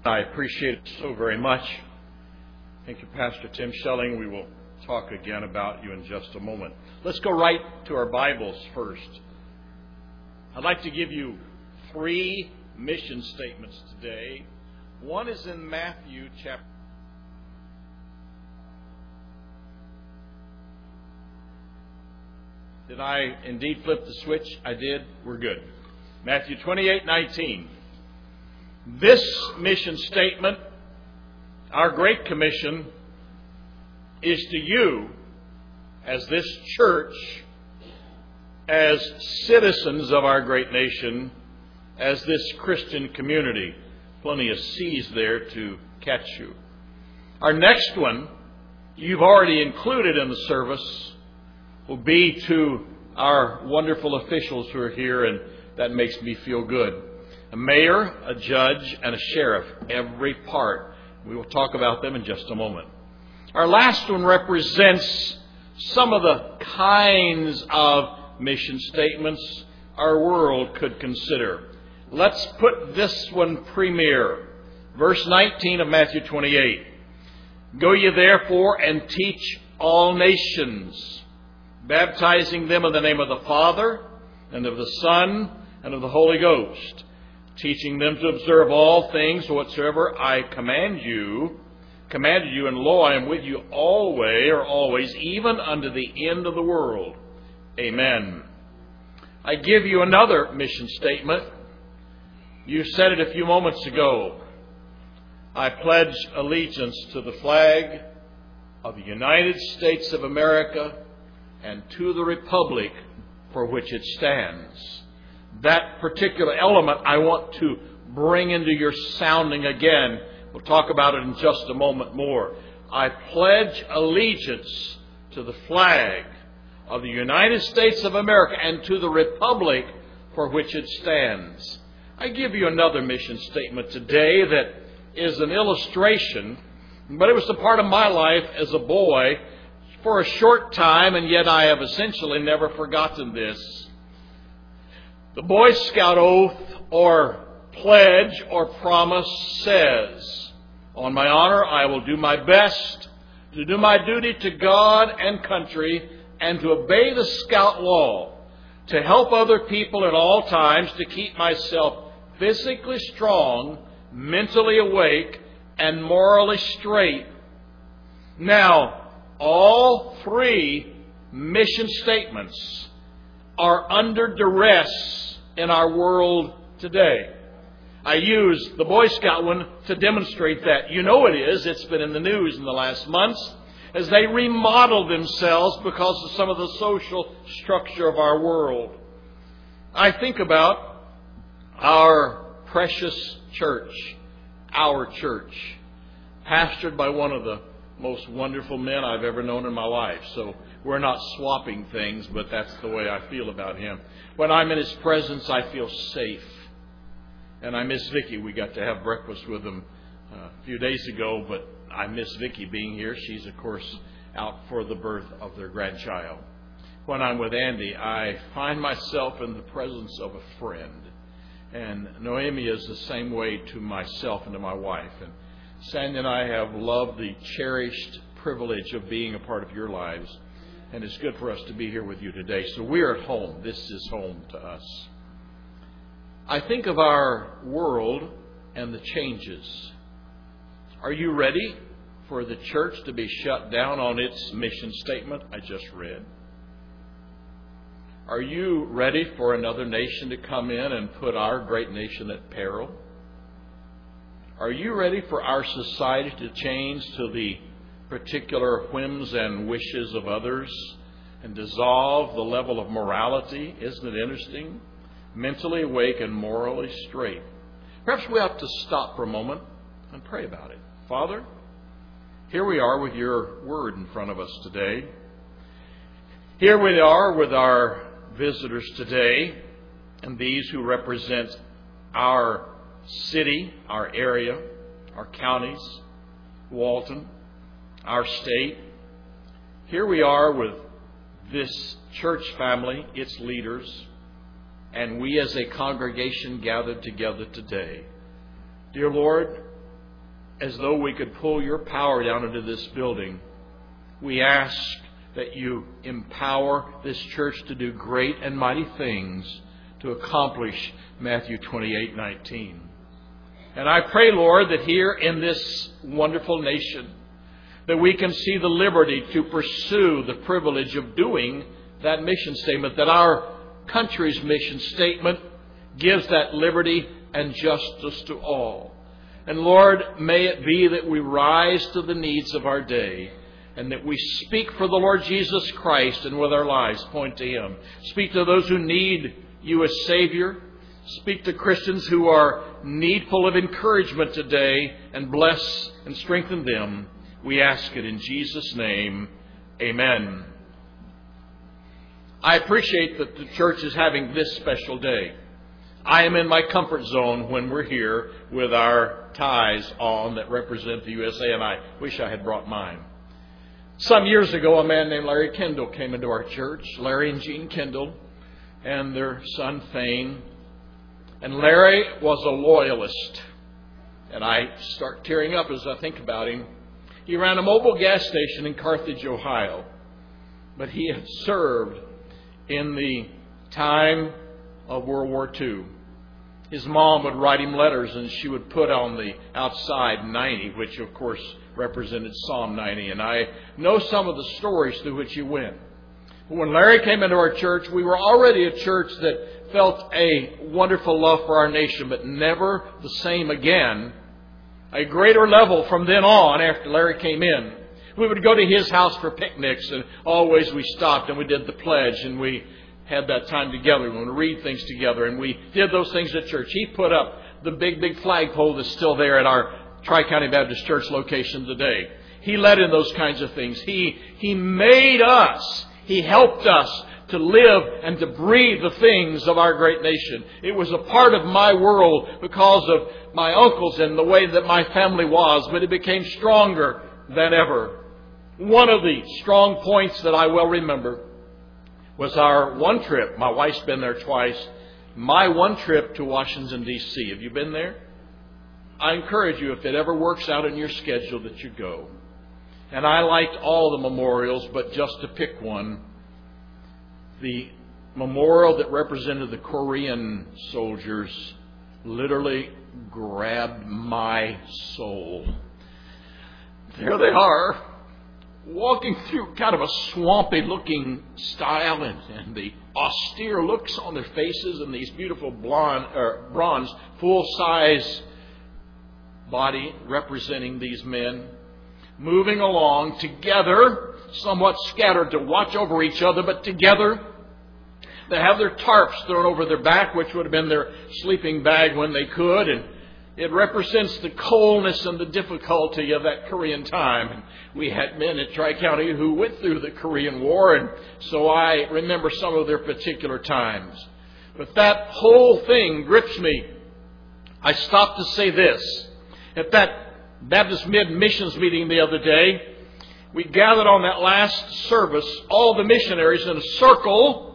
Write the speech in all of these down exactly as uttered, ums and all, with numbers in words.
I appreciate it so very much. Thank you, Pastor Tim Schelling. We will talk again about you in just a moment. Let's go right to our Bibles first. I'd like to give you three mission statements today. One is in Matthew chapter. Did I indeed flip the switch? I did. We're good. Matthew twenty-eight nineteen. This mission statement, our Great Commission, is to you as this church, as citizens of our great nation, as this Christian community. Plenty of C's there to catch you. Our next one, you've already included in the service, will be to our wonderful officials who are here, and that makes me feel good. A mayor, a judge, and a sheriff, every part. We will talk about them in just a moment. Our last one represents some of the kinds of mission statements our world could consider. Let's put this one premier. Verse nineteen of Matthew twenty-eight. Go ye therefore and teach all nations, baptizing them in the name of the Father, and of the Son, and of the Holy Ghost, teaching them to observe all things whatsoever I command you, commanded you, and lo, I am with you always, or always, even unto the end of the world. Amen. I give you another mission statement. You said it a few moments ago. I pledge allegiance to the flag of the United States of America and to the republic for which it stands. That particular element I want to bring into your sounding again. We'll talk about it in just a moment more. I pledge allegiance to the flag of the United States of America and to the republic for which it stands. I give you another mission statement today that is an illustration, but it was a part of my life as a boy for a short time, and yet I have essentially never forgotten this. The Boy Scout oath or pledge or promise says, on my honor, I will do my best to do my duty to God and country and to obey the Scout law, to help other people at all times, to keep myself physically strong, mentally awake, and morally straight. Now, all three mission statements are under duress in our world today. I use the Boy Scout one to demonstrate that. You know it is. It's been in the news in the last months as they remodel themselves because of some of the social structure of our world. I think about our precious church, our church, pastored by one of the most wonderful men I've ever known in my life. So we're not swapping things, but that's the way I feel about him. When I'm in his presence, I feel safe. And I miss Vicki. We got to have breakfast with him a few days ago, but I miss Vicki being here. She's, of course, out for the birth of their grandchild. When I'm with Andy, I find myself in the presence of a friend. And Noemi is the same way to myself and to my wife. And Sandy and I have loved the cherished privilege of being a part of your lives. And it's good for us to be here with you today. So we're at home. This is home to us. I think of our world and the changes. Are you ready for the church to be shut down on its mission statement I just read? Are you ready for another nation to come in and put our great nation at peril? Are you ready for our society to change to the particular whims and wishes of others and dissolve the level of morality? Isn't it interesting? Mentally awake and morally straight. Perhaps we ought to stop for a moment and pray about it. Father, here we are with your word in front of us today. Here we are with our visitors today, and these who represent our city, our area, our counties, Walton, our state. Here we are with this church family, its leaders, and we as a congregation gathered together today. Dear Lord, as though we could pull your power down into this building. We ask that you empower this church to do great and mighty things to accomplish Matthew twenty-eight nineteen. And I pray, Lord, that here in this wonderful nation, that we can see the liberty to pursue the privilege of doing that mission statement, that our country's mission statement gives that liberty and justice to all. And Lord, may it be that we rise to the needs of our day, and that we speak for the Lord Jesus Christ, and with our lives point to Him. Speak to those who need You as Savior. Speak to Christians who are needful of encouragement today, and bless and strengthen them. We ask it in Jesus' name. Amen. I appreciate that the church is having this special day. I am in my comfort zone when we're here with our ties on that represent the U S A, and I wish I had brought mine. Some years ago, a man named Larry Kendall came into our church. Larry and Jean Kendall and their son Thane. And Larry was a loyalist. And I start tearing up as I think about him. He ran a mobile gas station in Carthage, Ohio. But he had served in the time of World War Two. His mom would write him letters, and she would put on the outside ninety, which of course represented Psalm ninety. And I know some of the stories through which he went. When Larry came into our church, we were already a church that felt a wonderful love for our nation, but never the same again. A greater level from then on after Larry came in. We would go to his house for picnics, and always we stopped and we did the pledge, and we had that time together. We would read things together, and we did those things at church. He put up the big, big flagpole that's still there at our Tri-County Baptist Church location today. He led in those kinds of things. He, he made us. He helped us to live and to breathe the things of our great nation. It was a part of my world because of my uncles and the way that my family was, but it became stronger than ever. One of the strong points that I well remember was our one trip. My wife's been there twice. My one trip to Washington, D C Have you been there? I encourage you, if it ever works out in your schedule, that you go. And I liked all the memorials, but just to pick one, the memorial that represented the Korean soldiers literally grabbed my soul. There they are, walking through kind of a swampy-looking style, and, and the austere looks on their faces, and these beautiful blonde, or bronze, full-size body representing these men, moving along together, somewhat scattered to watch over each other, but together. They have their tarps thrown over their back, which would have been their sleeping bag when they could, and it represents the coldness and the difficulty of that Korean time. And we had men at Tri-County who went through the Korean War, and so I remember some of their particular times. But that whole thing grips me. I stopped to say this. At that Baptist Mid-Missions meeting the other day, we gathered on that last service, all the missionaries in a circle,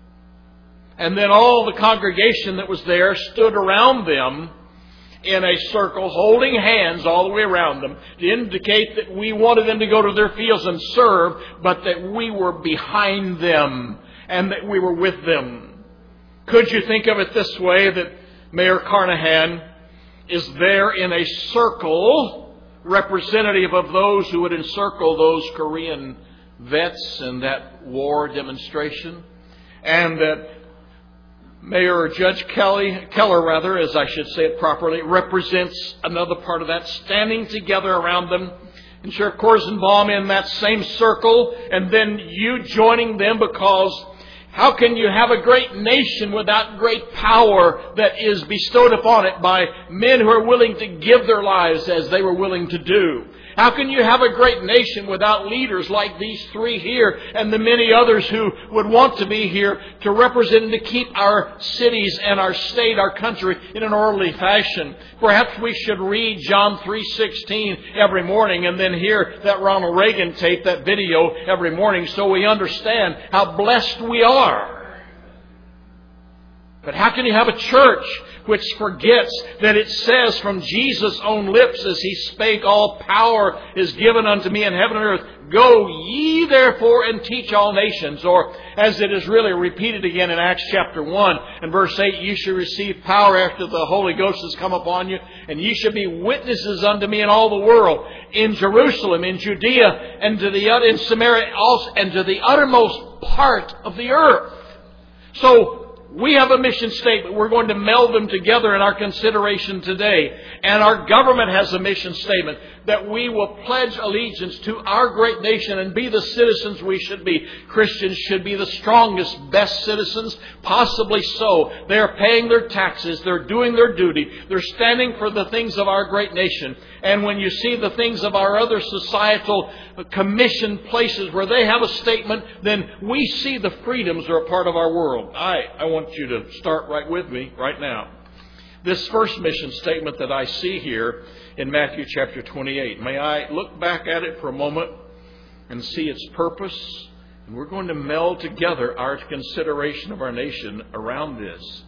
and then all the congregation that was there stood around them in a circle, holding hands all the way around them, to indicate that we wanted them to go to their fields and serve, but that we were behind them and that we were with them. Could you think of it this way, that Mayor Carnahan is there in a circle, representative of those who would encircle those Korean vets in that war demonstration, and that Mayor Judge Kelly, Keller, rather, as I should say it properly, represents another part of that, standing together around them. And Sheriff Korzenbaum in that same circle, and then you joining them, because how can you have a great nation without great power that is bestowed upon it by men who are willing to give their lives as they were willing to do? How can you have a great nation without leaders like these three here and the many others who would want to be here to represent and to keep our cities and our state, our country in an orderly fashion? Perhaps we should read John three sixteen every morning and then hear that Ronald Reagan tape, that video every morning, so we understand how blessed we are. But how can you have a church which forgets that it says from Jesus' own lips as He spake, all power is given unto me in heaven and earth. Go ye therefore and teach all nations. Or as it is really repeated again in Acts chapter one and verse eight, ye shall receive power after the Holy Ghost has come upon you, and ye shall be witnesses unto me in all the world, in Jerusalem, in Judea, and to the in Samaria also, and to the uttermost part of the earth. So we have a mission statement. We're going to meld them together in our consideration today. And our government has a mission statement that we will pledge allegiance to our great nation and be the citizens we should be. Christians should be the strongest, best citizens, possibly so. They're paying their taxes. They're doing their duty. They're standing for the things of our great nation. And when you see the things of our other societal commission places where they have a statement, then we see the freedoms that are a part of our world. I, I want you to start right with me right now. This first mission statement that I see here in Matthew chapter twenty-eight. May I look back at it for a moment and see its purpose? And we're going to meld together our consideration of our nation around this.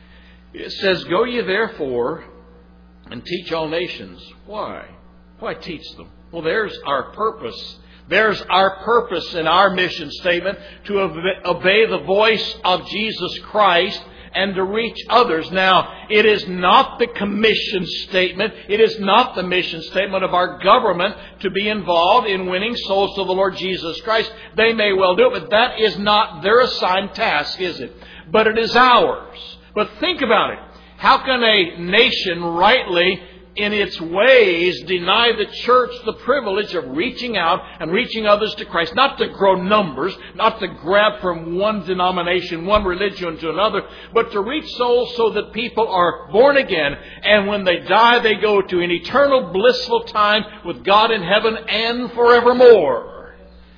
It says, go ye therefore and teach all nations. Why? Why teach them? Well, there's our purpose. There's our purpose in our mission statement, to obey the voice of Jesus Christ and to reach others. Now, it is not the commission statement. It is not the mission statement of our government to be involved in winning souls to the Lord Jesus Christ. They may well do it, but that is not their assigned task, is it? But it is ours. But think about it. How can a nation rightly, in its ways, deny the church the privilege of reaching out and reaching others to Christ? Not to grow numbers, not to grab from one denomination, one religion to another, but to reach souls so that people are born again, and when they die, they go to an eternal blissful time with God in heaven and forevermore.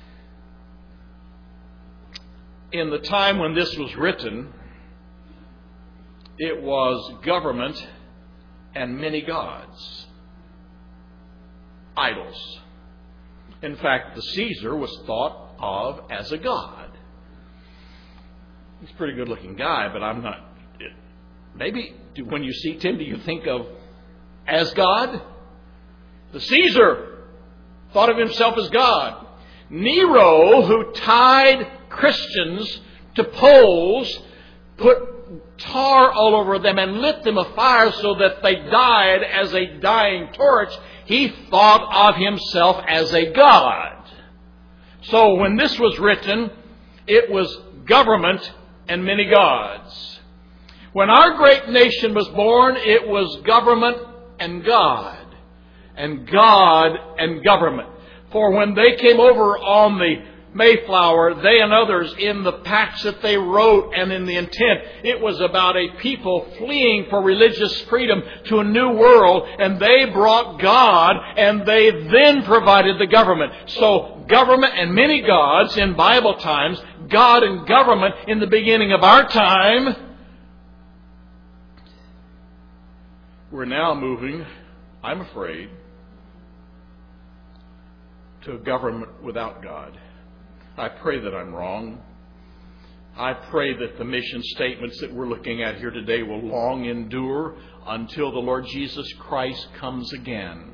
In the time when this was written, it was government and many gods. Idols. In fact, the Caesar was thought of as a god. He's a pretty good looking guy, but I'm not... Maybe when you see Tim, do you think of as God? The Caesar thought of himself as God. Nero, who tied Christians to poles, put tar all over them and lit them afire so that they died as a dying torch, he thought of himself as a god. So when this was written, it was government and many gods. When our great nation was born, it was government and God. And God and government. For when they came over on the Mayflower, they and others, in the pacts that they wrote and in the intent, it was about a people fleeing for religious freedom to a new world, and they brought God, and they then provided the government. So government and many gods in Bible times, God and government in the beginning of our time. We're now moving, I'm afraid, to a government without God. I pray that I'm wrong. I pray that the mission statements that we're looking at here today will long endure until the Lord Jesus Christ comes again.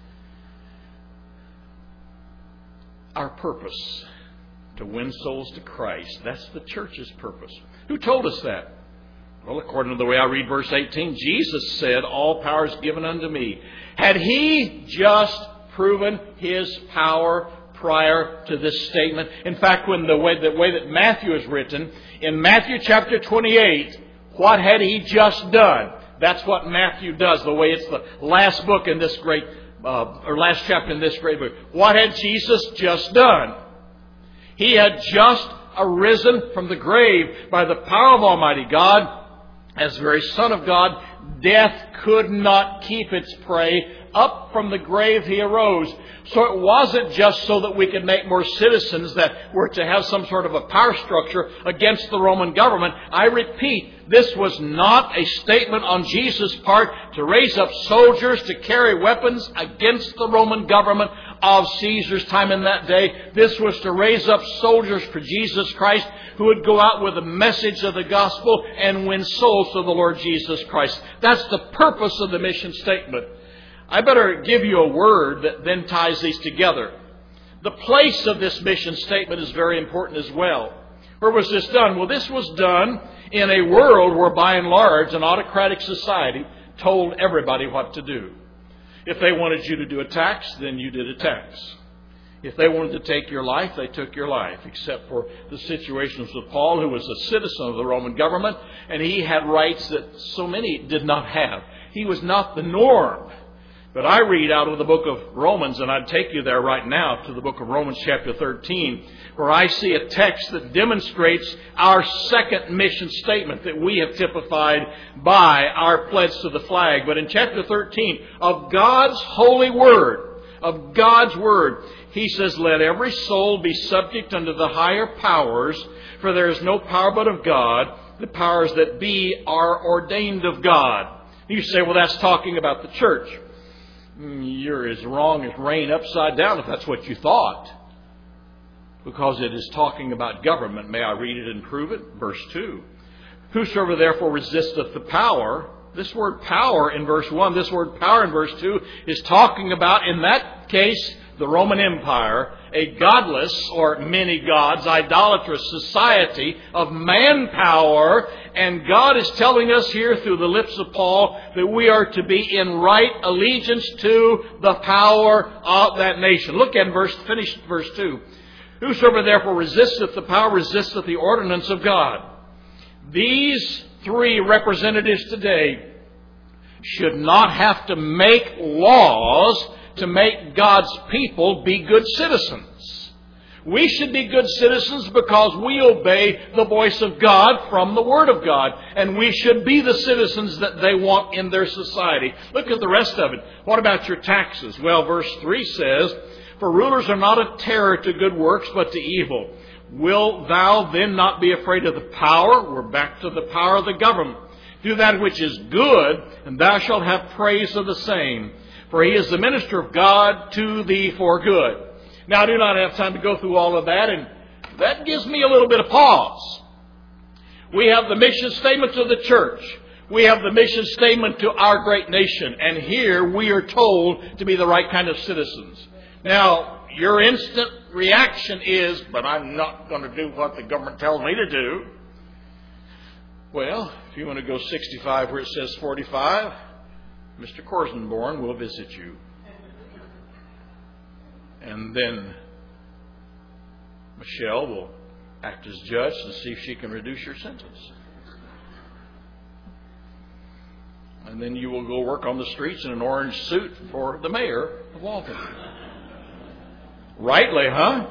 Our purpose, to win souls to Christ. That's the church's purpose. Who told us that? Well, according to the way I read verse eighteen, Jesus said, all power is given unto me. Had He just proven His power prior to this statement? In fact, when the way, the way that Matthew is written, in Matthew chapter twenty-eight, what had He just done? That's what Matthew does, the way it's the last book in this great, uh, or last chapter in this great book. What had Jesus just done? He had just arisen from the grave by the power of Almighty God. As the very Son of God, death could not keep its prey. Up from the grave He arose. So it wasn't just so that we could make more citizens that were to have some sort of a power structure against the Roman government. I repeat, this was not a statement on Jesus' part to raise up soldiers to carry weapons against the Roman government of Caesar's time in that day. This was to raise up soldiers for Jesus Christ who would go out with the message of the gospel and win souls to the Lord Jesus Christ. That's the purpose of the mission statement. I better give you a word that then ties these together. The place of this mission statement is very important as well. Where was this done? Well, this was done in a world where, by and large, an autocratic society told everybody what to do. If they wanted you to do a tax, then you did a tax. If they wanted to take your life, they took your life, except for the situations with Paul, who was a citizen of the Roman government, and he had rights that so many did not have. He was not the norm. But I read out of the book of Romans, and I'd take you there right now to the book of Romans chapter thirteen, where I see a text that demonstrates our second mission statement that we have typified by our pledge to the flag. But in chapter thirteen of God's holy word, of God's word, he says, "Let every soul be subject unto the higher powers, for there is no power but of God. The powers that be are ordained of God." You say, well, that's talking about the church. You're as wrong as rain upside down if that's what you thought. Because it is talking about government. May I read it and prove it? Verse two. "Whosoever therefore resisteth the power," this word power in verse one, this word power in verse two is talking about, in that case, the Roman Empire, a godless or many gods, idolatrous society of manpower. And God is telling us here through the lips of Paul that we are to be in right allegiance to the power of that nation. Look at verse, finish verse two. "Whosoever therefore resisteth the power resisteth the ordinance of God." These three representatives today should not have to make laws to make God's people be good citizens. We should be good citizens because we obey the voice of God from the Word of God. And we should be the citizens that they want in their society. Look at the rest of it. What about your taxes? Well, verse three says, "For rulers are not a terror to good works, but to evil. Wilt thou then not be afraid of the power?" We're back to the power of the government. "Do that which is good, and thou shalt have praise of the same. For he is the minister of God to thee for good." Now, I do not have time to go through all of that, and that gives me a little bit of pause. We have the mission statement to the church. We have the mission statement to our great nation. And here we are told to be the right kind of citizens. Now, your instant reaction is, "But I'm not going to do what the government tells me to do." Well, if you want to go sixty-five where it says forty-five, Mister Korsenborn will visit you. And then Michelle will act as judge to see if she can reduce your sentence. And then you will go work on the streets in an orange suit for the mayor of Walton. Rightly, huh?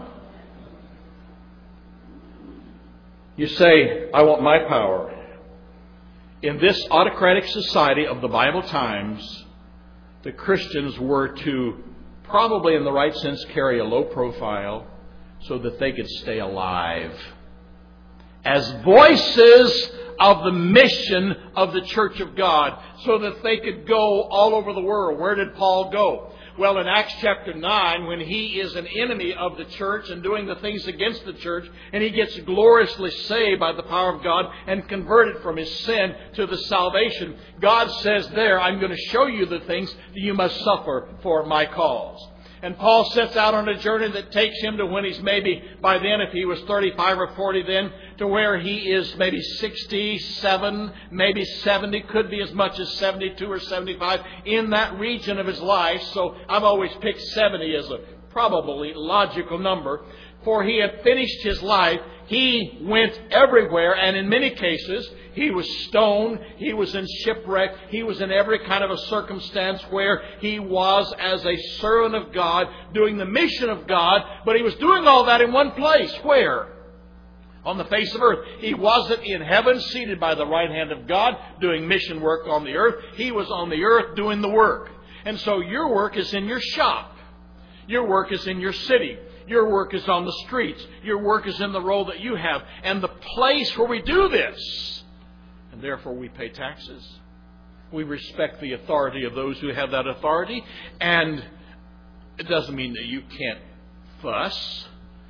You say, "I want my power." In this autocratic society of the Bible times, the Christians were to, probably in the right sense, carry a low profile so that they could stay alive as voices of the mission of the Church of God, so that they could go all over the world. Where did Paul go? Well, in Acts chapter nine, when he is an enemy of the church and doing the things against the church, and he gets gloriously saved by the power of God and converted from his sin to the salvation, God says there, "I'm going to show you the things that you must suffer for my cause." And Paul sets out on a journey that takes him to when he's maybe, by then, if he was thirty-five or forty then, to where he is maybe sixty-seven, maybe seventy, could be as much as seventy-two or seventy-five, in that region of his life. So I've always picked seventy as a probably logical number. For he had finished his life. He went everywhere, and in many cases, he was stoned, he was in shipwreck, he was in every kind of a circumstance where he was as a servant of God, doing the mission of God, but he was doing all that in one place. Where? On the face of earth. He wasn't in heaven, seated by the right hand of God, doing mission work on the earth. He was on the earth doing the work. And so your work is in your shop. Your work is in your city. Your work is on the streets. Your work is in the role that you have. And the place where we do this, and therefore we pay taxes. We respect the authority of those who have that authority. And it doesn't mean that you can't fuss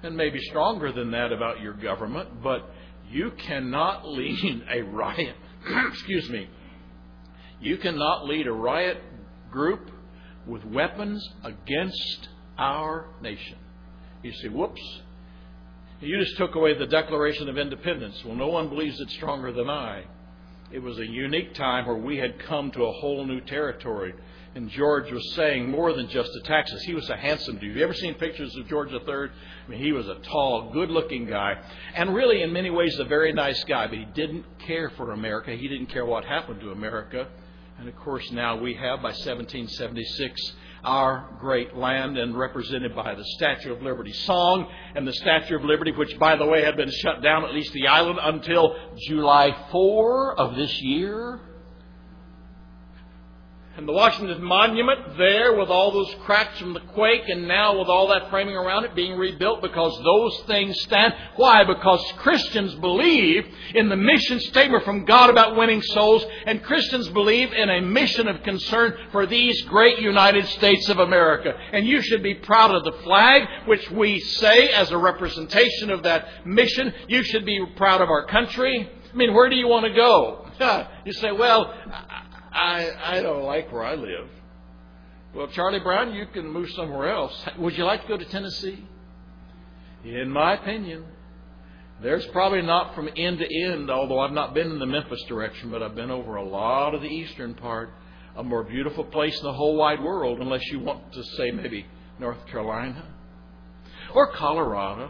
and maybe stronger than that about your government, but you cannot lead a riot. Excuse me. You cannot lead a riot group with weapons against our nation. You say, whoops. You just took away the Declaration of Independence. Well, no one believes it's stronger than I. It was a unique time where we had come to a whole new territory. And George was saying more than just the taxes. He was a handsome dude. Have you ever seen pictures of George the Third? I mean, he was a tall, good-looking guy. And really, in many ways, a very nice guy. But he didn't care for America. He didn't care what happened to America. And, of course, now we have, by seventeen seventy-six, our great land, and represented by the Statue of Liberty song and the Statue of Liberty, which, by the way, had been shut down, at least the island, until July fourth of this year. And the Washington Monument there with all those cracks from the quake, and now with all that framing around it being rebuilt, because those things stand. Why? Because Christians believe in the mission statement from God about winning souls, and Christians believe in a mission of concern for these great United States of America. And you should be proud of the flag, which we say as a representation of that mission. You should be proud of our country. I mean, where do you want to go? You say, well, I, I don't like where I live. Well, Charlie Brown, you can move somewhere else. Would you like to go to Tennessee? In my opinion, there's probably not from end to end, although I've not been in the Memphis direction, but I've been over a lot of the eastern part, a more beautiful place in the whole wide world, unless you want to say maybe North Carolina or Colorado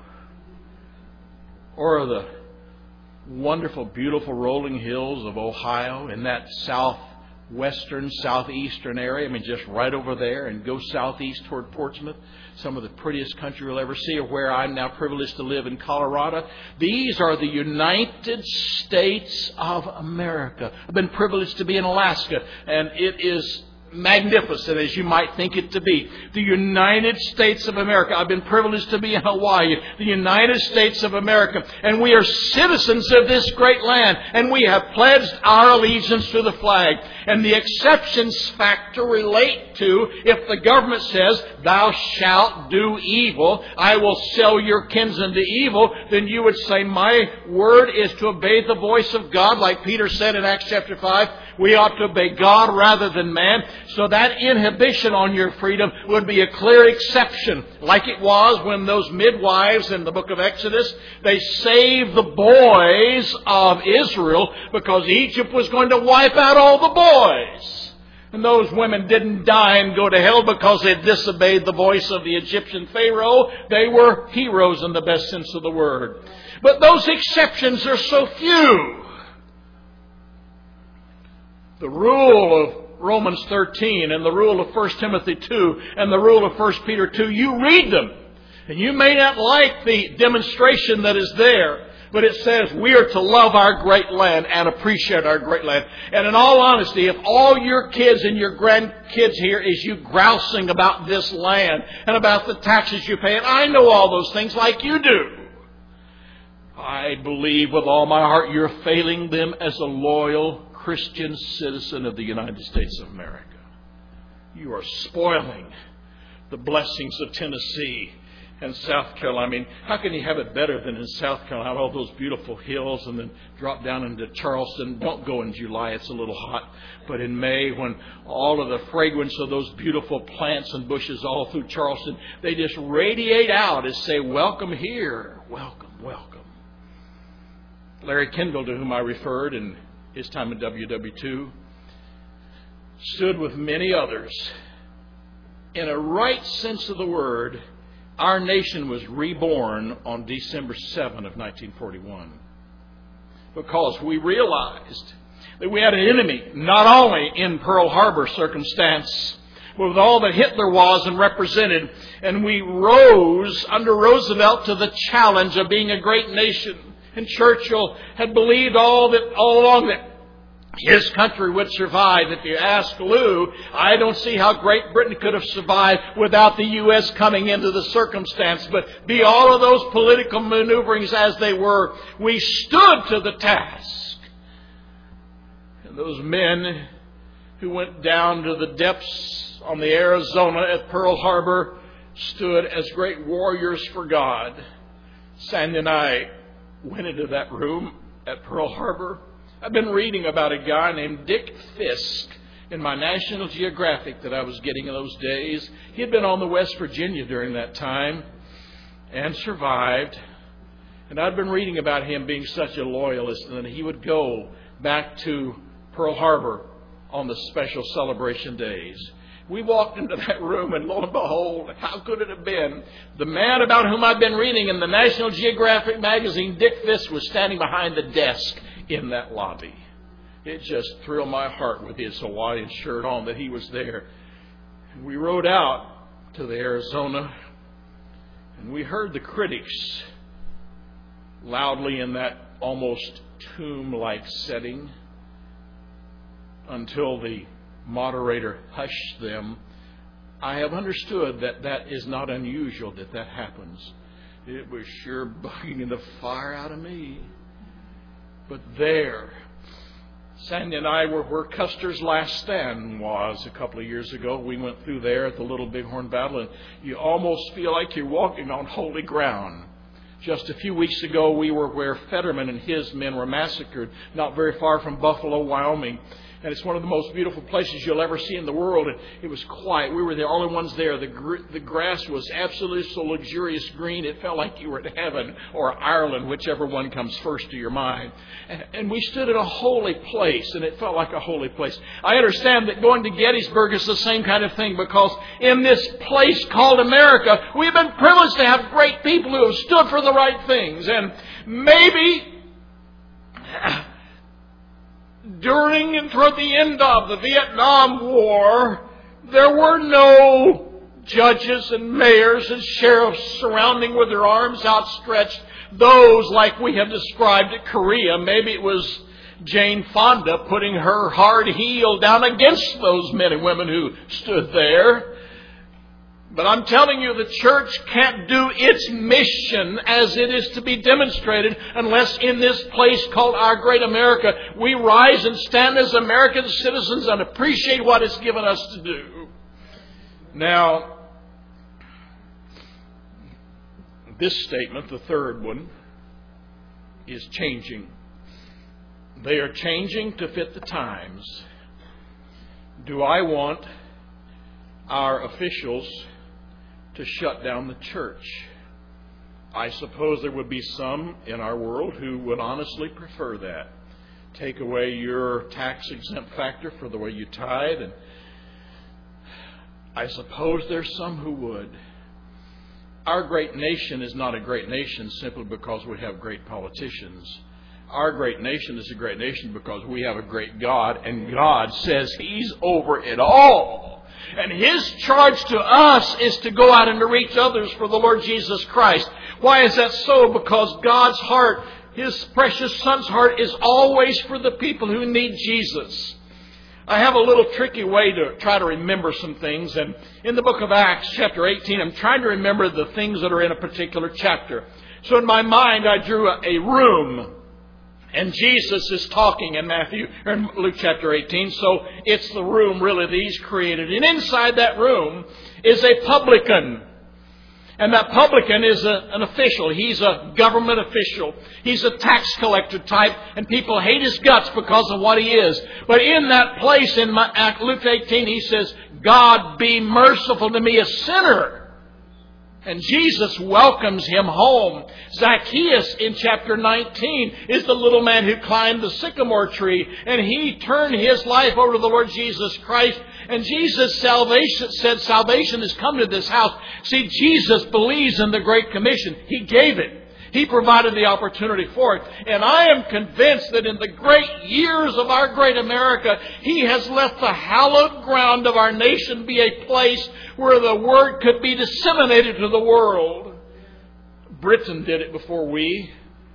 or the wonderful, beautiful rolling hills of Ohio in that south western, southeastern area. I mean, just right over there, and go southeast toward Portsmouth, some of the prettiest country you'll ever see, or where I'm now privileged to live in Colorado. These are the United States of America. I've been privileged to be in Alaska, and it is magnificent as you might think it to be. The United States of America. I've been privileged to be in Hawaii. The United States of America. And we are citizens of this great land. And we have pledged our allegiance to the flag. And the exceptions factor relate to if the government says, thou shalt do evil, I will sell your kinsmen to evil, then you would say, my word is to obey the voice of God, like Peter said in Acts chapter five. We ought to obey God rather than man. So that inhibition on your freedom would be a clear exception, like it was when those midwives in the book of Exodus, they saved the boys of Israel because Egypt was going to wipe out all the boys. And those women didn't die and go to hell because they disobeyed the voice of the Egyptian Pharaoh. They were heroes in the best sense of the word. But those exceptions are so few. The rule of Romans thirteen and the rule of First Timothy two and the rule of First Peter two, you read them. And you may not like the demonstration that is there, but it says we are to love our great land and appreciate our great land. And in all honesty, if all your kids and your grandkids here is you grousing about this land and about the taxes you pay, and I know all those things like you do, I believe with all my heart you're failing them as a loyal Christian citizen of the United States of America. You are spoiling the blessings of Tennessee and South Carolina. I mean, how can you have it better than in South Carolina? All those beautiful hills, and then drop down into Charleston. Don't go in July, it's a little hot. But in May, when all of the fragrance of those beautiful plants and bushes all through Charleston, they just radiate out and say, welcome here. Welcome, welcome. Larry Kendall, to whom I referred in his time in W W two, stood with many others. In a right sense of the word, our nation was reborn on December seventh of nineteen forty-one. Because we realized that we had an enemy, not only in Pearl Harbor circumstance, but with all that Hitler was and represented. And we rose under Roosevelt to the challenge of being a great nation. And Churchill had believed all that all along that his country would survive. If you ask Lou, I don't see how Great Britain could have survived without the U S coming into the circumstance. But be all of those political maneuverings as they were, we stood to the task. And those men who went down to the depths on the Arizona at Pearl Harbor stood as great warriors for God. Sandy and I went into that room at Pearl Harbor. I've been reading about a guy named Dick Fisk in my National Geographic that I was getting in those days. He had been on the West Virginia during that time and survived. And I'd been reading about him being such a loyalist, and that he would go back to Pearl Harbor on the special celebration days. We walked into that room, and lo and behold, how could it have been? The man about whom I've been reading in the National Geographic magazine, Dick Fisk, was standing behind the desk in that lobby. It just thrilled my heart with his Hawaiian shirt on that he was there. And we rode out to the Arizona, and we heard the critics loudly in that almost tomb-like setting until the moderator hushed them. I have understood that that is not unusual, that that happens. It was sure bugging the fire out of me. But there, Sandy and I were where Custer's Last Stand was a couple of years ago. We went through there at the Little Bighorn Battle, and you almost feel like you're walking on holy ground. Just a few weeks ago, we were where Fetterman and his men were massacred, not very far from Buffalo, Wyoming. And it's one of the most beautiful places you'll ever see in the world. And it was quiet. We were the only ones there. The, gr- the grass was absolutely so luxurious green, it felt like you were in heaven or Ireland, whichever one comes first to your mind. And, and we stood in a holy place, and it felt like a holy place. I understand that going to Gettysburg is the same kind of thing, because in this place called America, we've been privileged to have great people who have stood for the right things. And maybe during and toward the end of the Vietnam War, there were no judges and mayors and sheriffs surrounding with their arms outstretched, those like we have described at Korea. Maybe it was Jane Fonda putting her hard heel down against those men and women who stood there. But I'm telling you, the church can't do its mission as it is to be demonstrated unless in this place called our great America, we rise and stand as American citizens and appreciate what it's given us to do. Now, this statement, the third one, is changing. They are changing to fit the times. Do I want our officials to shut down the church? I suppose there would be some in our world who would honestly prefer that. Take away your tax exempt factor for the way you tithe, and I suppose there's some who would. Our great nation is not a great nation simply because we have great politicians. Our great nation is a great nation because we have a great God, and God says He's over it all. And His charge to us is to go out and to reach others for the Lord Jesus Christ. Why is that so? Because God's heart, His precious Son's heart, is always for the people who need Jesus. I have a little tricky way to try to remember some things. And in the book of Acts, chapter eighteen, I'm trying to remember the things that are in a particular chapter. So in my mind, I drew a, a room. And Jesus is talking in Matthew, or in Luke chapter eighteen. So it's the room really that He's created. And inside that room is a publican. And that publican is a, an official. He's a government official. He's a tax collector type. And people hate his guts because of what he is. But in that place in my, Luke eighteen, he says, God be merciful to me, a sinner. And Jesus welcomes him home. Zacchaeus in chapter nineteen is the little man who climbed the sycamore tree. And he turned his life over to the Lord Jesus Christ. And Jesus salvation said salvation has come to this house. See, Jesus believes in the Great Commission. He gave it. He provided the opportunity for it. And I am convinced that in the great years of our great America, He has left the hallowed ground of our nation be a place where the Word could be disseminated to the world. Britain did it before we.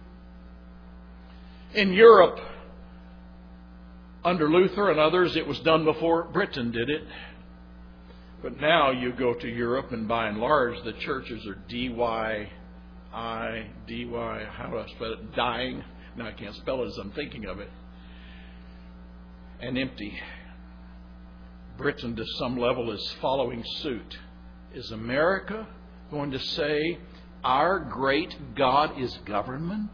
In Europe, under Luther and others, it was done before Britain did it. But now you go to Europe, and by and large, the churches are D Y I, D Y, how do I spell it? Dying. Now I can't spell it as I'm thinking of it. And empty. Britain, to some level, is following suit. Is America going to say, our great God is government?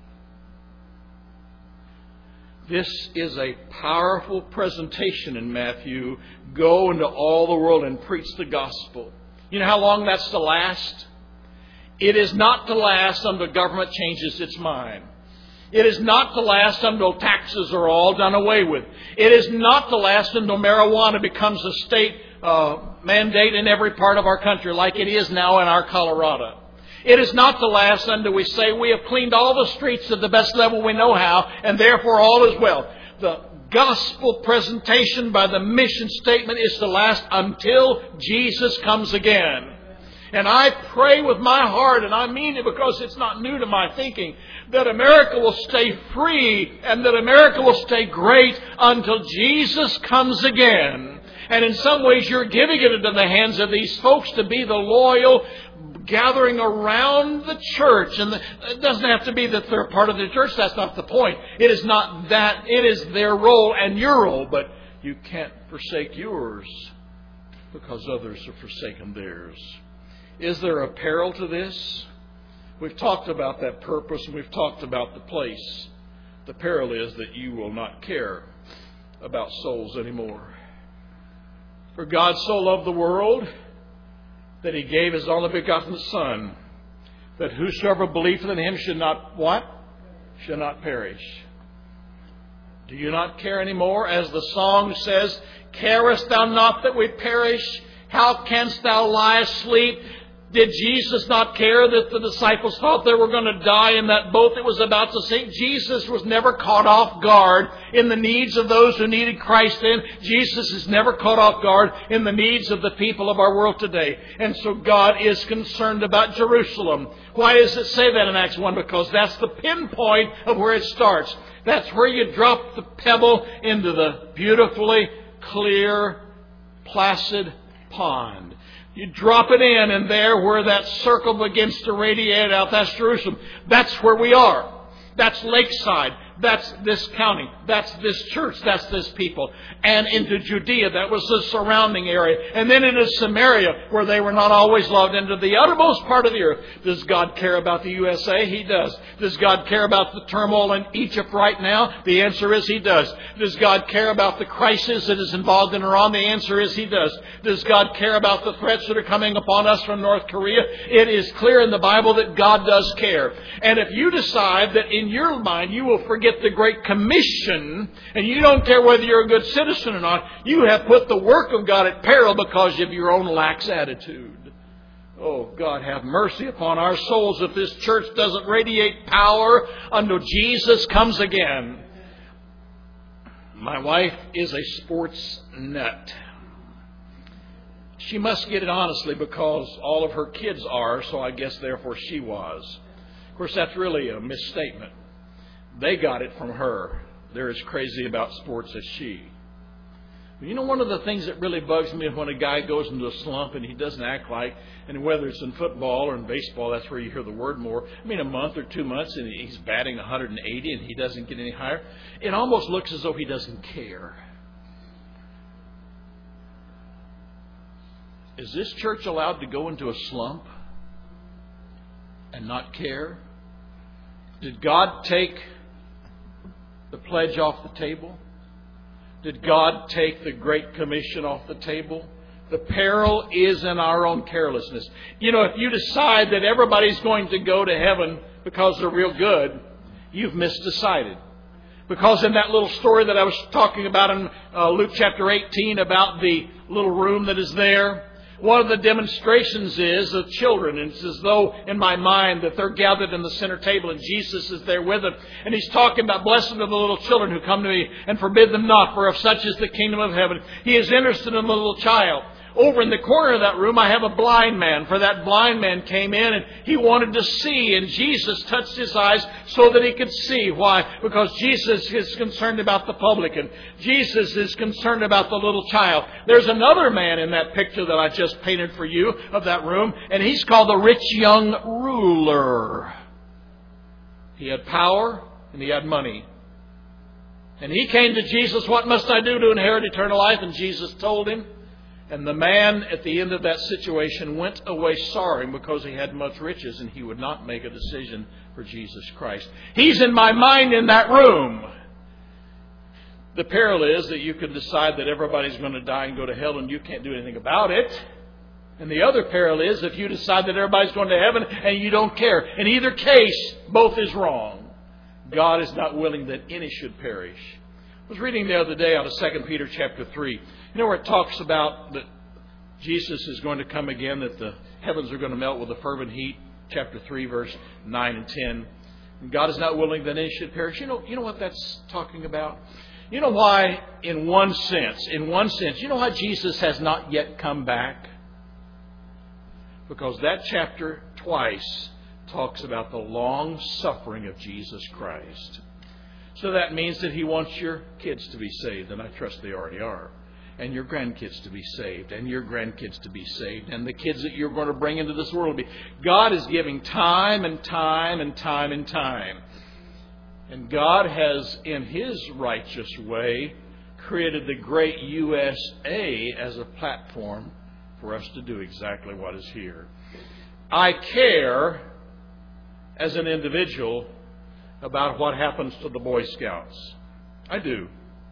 This is a powerful presentation in Matthew. Go into all the world and preach the gospel. You know how long that's to last? It is not to last until government changes its mind. It is not to last until taxes are all done away with. It is not to last until marijuana becomes a state uh, mandate in every part of our country, like it is now in our Colorado. It is not to last until we say we have cleaned all the streets at the best level we know how, and therefore all is well. The gospel presentation by the mission statement is to last until Jesus comes again. And I pray with my heart, and I mean it because it's not new to my thinking, that America will stay free and that America will stay great until Jesus comes again. And in some ways you're giving it into the hands of these folks to be the loyal gathering around the church. And the, it doesn't have to be that they're part of the church. That's not the point. It is not that. It is their role and your role. But you can't forsake yours because others have forsaken theirs. Is there a peril to this? We've talked about that purpose and we've talked about the place. The peril is that you will not care about souls anymore. For God so loved the world that He gave His only begotten Son, that whosoever believeth in Him should not what? Should not perish. Do you not care anymore? As the song says, carest thou not that we perish? How canst thou lie asleep? Did Jesus not care that the disciples thought they were going to die in that boat that was about to sink? Jesus was never caught off guard in the needs of those who needed Christ then. Jesus is never caught off guard in the needs of the people of our world today. And so God is concerned about Jerusalem. Why does it say that in Acts one? Because that's the pinpoint of where it starts. That's where you drop the pebble into the beautifully clear, placid pond. You drop it in, and there where that circle begins to radiate out, that's Jerusalem. That's where we are. That's Lakeside. That's this county. That's this church. That's this people. And into Judea, that was the surrounding area. And then into Samaria, where they were not always loved, into the uttermost part of the earth. Does God care about the U S A? He does. Does God care about the turmoil in Egypt right now? The answer is He does. Does God care about the crisis that is involved in Iran? The answer is He does. Does God care about the threats that are coming upon us from North Korea? It is clear in the Bible that God does care. And if you decide that in your mind you will forget the Great Commission, and you don't care whether you're a good citizen or not, you have put the work of God at peril because of your own lax attitude. Oh, God, have mercy upon our souls if this church doesn't radiate power until Jesus comes again. My wife is a sports nut. She must get it honestly because all of her kids are, so I guess therefore she was. Of course, that's really a misstatement. They got it from her. They're as crazy about sports as she. You know, one of the things that really bugs me is when a guy goes into a slump and he doesn't act like, and whether it's in football or in baseball, that's where you hear the word more. I mean, a month or two months and he's batting one hundred eighty and he doesn't get any higher. It almost looks as though he doesn't care. Is this church allowed to go into a slump and not care? Did God take the pledge off the table? Did God take the Great Commission off the table? The peril is in our own carelessness. You know, if you decide that everybody's going to go to heaven because they're real good, you've misdecided. Because in that little story that I was talking about in uh, Luke chapter eighteen about the little room that is there, one of the demonstrations is the children. And it's as though in my mind that they're gathered in the center table and Jesus is there with them. And He's talking about blessed are the little children who come to Me and forbid them not, for of such is the kingdom of heaven. He is interested in the little child. Over in the corner of that room, I have a blind man. For that blind man came in and he wanted to see. And Jesus touched his eyes so that he could see. Why? Because Jesus is concerned about the publican. Jesus is concerned about the little child. There's another man in that picture that I just painted for you of that room. And he's called the rich young ruler. He had power and he had money. And he came to Jesus, what must I do to inherit eternal life? And Jesus told him. And the man at the end of that situation went away sorrowing because he had much riches and he would not make a decision for Jesus Christ. He's in my mind in that room. The peril is that you can decide that everybody's going to die and go to hell and you can't do anything about it. And the other peril is if you decide that everybody's going to heaven and you don't care. In either case, both is wrong. God is not willing that any should perish. I was reading the other day out of Second Peter chapter three. You know where it talks about that Jesus is going to come again, that the heavens are going to melt with a fervent heat. Chapter three, verse nine and ten. And God is not willing that any should perish. You know, you know what that's talking about? You know why, in one sense, in one sense, you know why Jesus has not yet come back? Because that chapter twice talks about the long suffering of Jesus Christ. So that means that He wants your kids to be saved, and I trust they already are. And your grandkids to be saved, and your grandkids to be saved, and the kids that you're going to bring into this world to be. God is giving time and time and time and time. And God has, in His righteous way, created the great U S A as a platform for us to do exactly what is here. I care, as an individual, about what happens to the Boy Scouts. I do.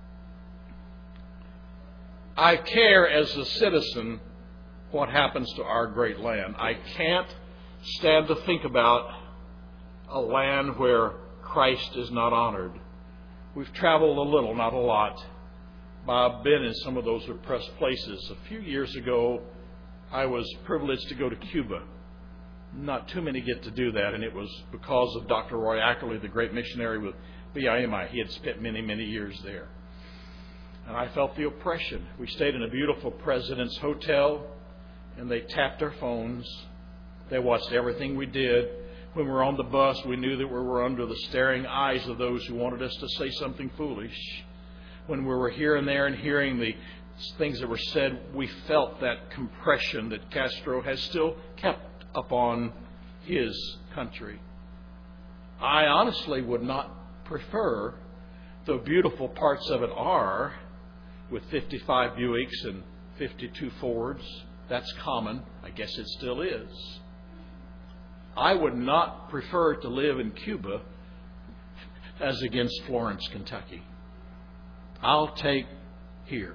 I care as a citizen what happens to our great land. I can't stand to think about a land where Christ is not honored. We've traveled a little, not a lot. But I've been in some of those oppressed places. A few years ago, I was privileged to go to Cuba. Not too many get to do that, and it was because of Doctor Roy Ackerley, the great missionary with B I M I. He had spent many, many years there. And I felt the oppression. We stayed in a beautiful President's Hotel, and they tapped our phones. They watched everything we did. When we were on the bus, we knew that we were under the staring eyes of those who wanted us to say something foolish. When we were here and there and hearing the things that were said, we felt that compression that Castro has still kept upon his country. I honestly would not prefer, though beautiful parts of it are, with fifty-five Buicks and fifty-two Fords. That's common. I guess it still is. I would not prefer to live in Cuba as against Florence, Kentucky. I'll take here.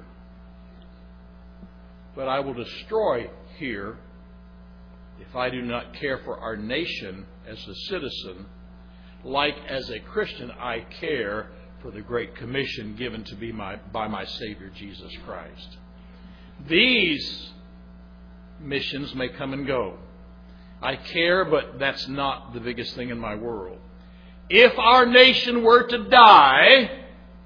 But I will destroy here if I do not care for our nation as a citizen, like as a Christian I care for the Great Commission given to me my, by my Savior Jesus Christ. These missions may come and go. I care, but that's not the biggest thing in my world. If our nation were to die,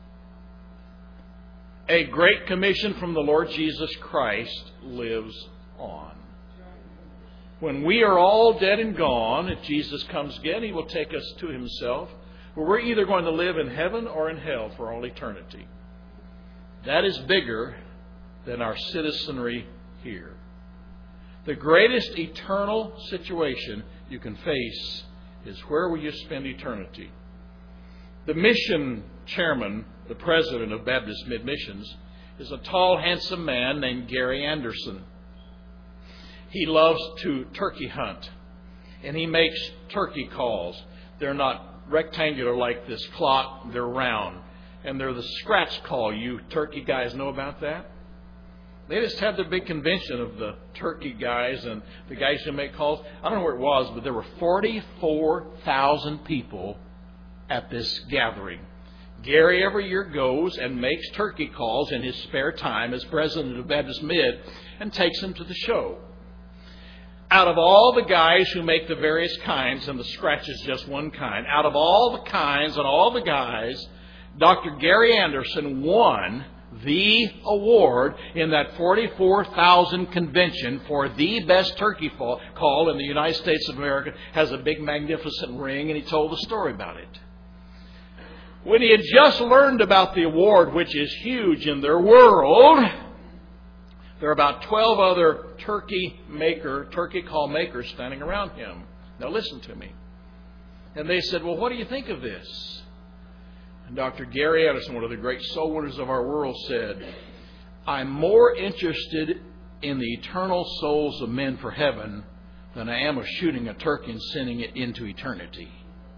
a Great Commission from the Lord Jesus Christ lives on. When we are all dead and gone, if Jesus comes again, He will take us to Himself, where we're either going to live in heaven or in hell for all eternity. That is bigger than our citizenry here. The greatest eternal situation you can face is where will you spend eternity? The mission chairman, the president of Baptist Mid-Missions, is a tall, handsome man named Gary Anderson. He loves to turkey hunt, and he makes turkey calls. They're not rectangular like this clock, they're round. And they're the scratch call. You turkey guys know about that? They just had their big convention of the turkey guys and the guys who make calls. I don't know where it was, but there were forty-four thousand people at this gathering. Gary every year goes and makes turkey calls in his spare time as president of Baptist Mid and takes them to the show. Out of all the guys who make the various kinds, and the scratch is just one kind, out of all the kinds and all the guys, Doctor Gary Anderson won the award in that forty-four thousand convention for the best turkey call in the United States of America. Has a big magnificent ring, and he told the story about it. When he had just learned about the award, which is huge in their world, there are about twelve other turkey maker, turkey call makers standing around him. Now listen to me. And they said, well, what do you think of this? And Doctor Gary Anderson, one of the great soul winners of our world, said, I'm more interested in the eternal souls of men for heaven than I am of shooting a turkey and sending it into eternity.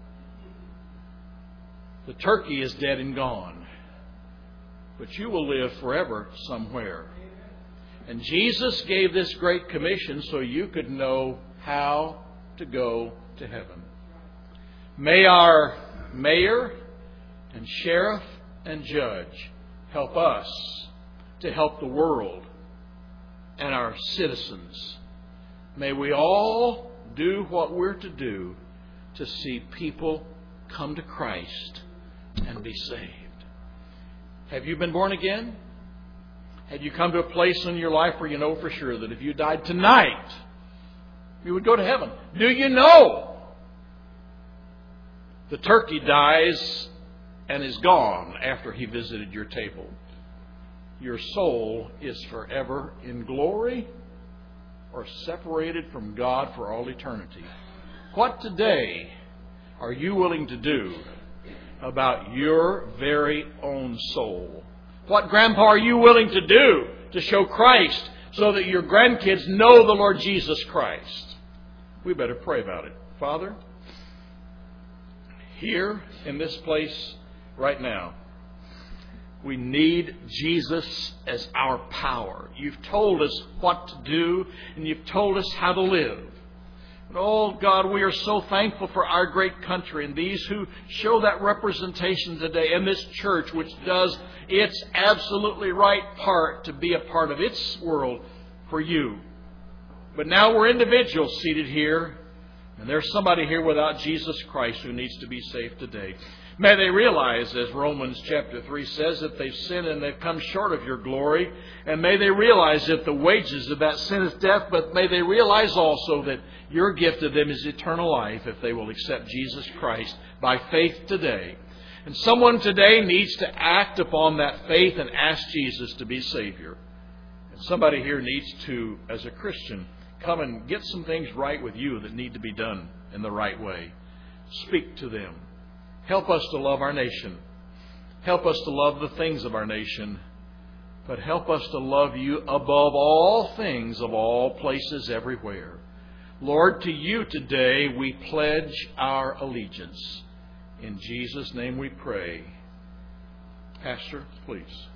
The turkey is dead and gone, but you will live forever somewhere. And Jesus gave this great commission so you could know how to go to heaven. May our mayor and sheriff and judge help us to help the world and our citizens. May we all do what we're to do to see people come to Christ and be saved. Have you been born again? Have you come to a place in your life where you know for sure that if you died tonight, you would go to heaven? Do you know the turkey dies and is gone after he visited your table? Your soul is forever in glory or separated from God for all eternity. What today are you willing to do about your very own soul? What, Grandpa, are you willing to do to show Christ so that your grandkids know the Lord Jesus Christ? We better pray about it. Father, here in this place right now, we need Jesus as our power. You've told us what to do, and you've told us how to live. And oh, God, we are so thankful for our great country and these who show that representation today, and this church which does its absolutely right part to be a part of its world for you. But now we're individuals seated here, and there's somebody here without Jesus Christ who needs to be saved today. May they realize, as Romans chapter three says, that they've sinned and they've come short of your glory. And may they realize that the wages of that sin is death, but may they realize also that your gift to them is eternal life if they will accept Jesus Christ by faith today. And someone today needs to act upon that faith and ask Jesus to be Savior. And somebody here needs to, as a Christian, come and get some things right with you that need to be done in the right way. Speak to them. Help us to love our nation. Help us to love the things of our nation. But help us to love you above all things, of all places, everywhere. Lord, to you today we pledge our allegiance. In Jesus' name we pray. Pastor, please.